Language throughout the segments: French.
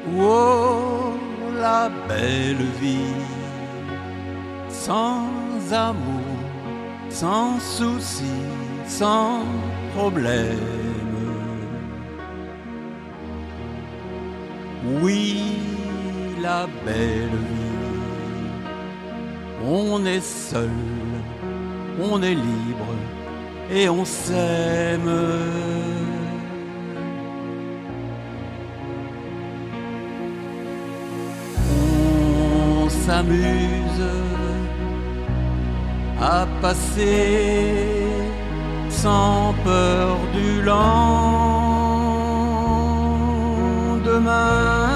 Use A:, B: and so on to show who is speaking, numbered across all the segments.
A: Oh, la belle vie, sans amour, sans souci, sans problème. Oui, la belle vie, on est seul, on est libre et on s'aime. On s'amuse à passer sans peur du lendemain,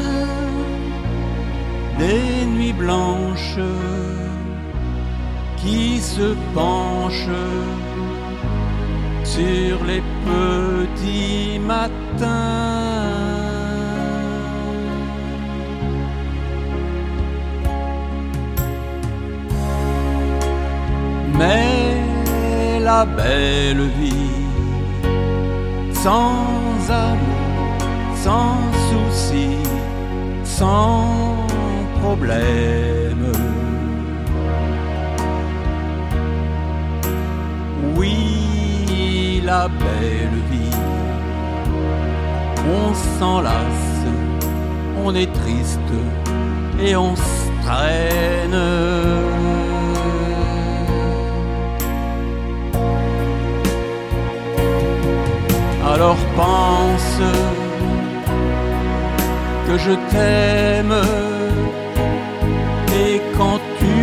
A: des nuits blanches qui se penchent sur les petits matins. Mais la belle vie, sans amour, sans souci, sans problème. Oui, la belle vie, on s'enlace, on est triste et on se traîne. Alors pense que je t'aime, et quand tu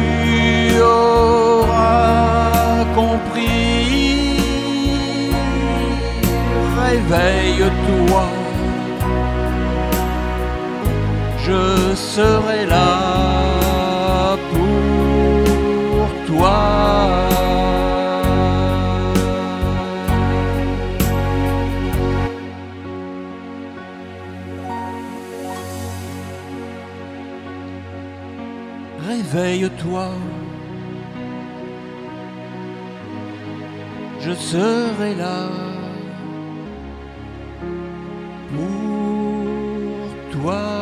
A: auras compris, réveille-toi, je serai là pour toi. Réveille-toi, je serai là pour toi.